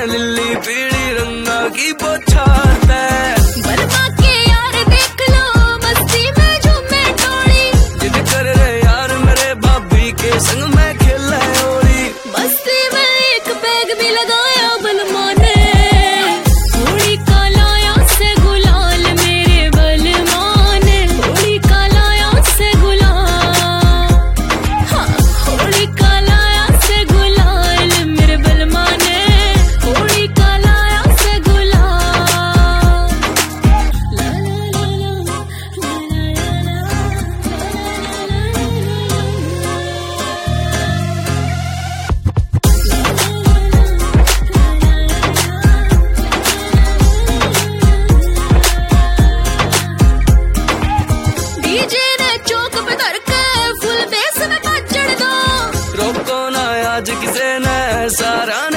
Lillie पीली रंगा की बौछार बलवा के यार देख लो मस्ती में झूमे टोली। जिद कर रहे यार मेरे भाभी के संग में खेले होली। बस्ती में एक बैग भी लगाया बलमा ने, होली का लाया से गुलाल मेरे बलमा ने। होली का लाया से गुलाल, हाँ होली का लाया से गुलाल मेरे बलमा ने। होली का लाया से गुलाल। ला ला ला डीजे ने चौक पे धर के फुल बेस में चढ़ दो। रोको ना आज किसे ने सारा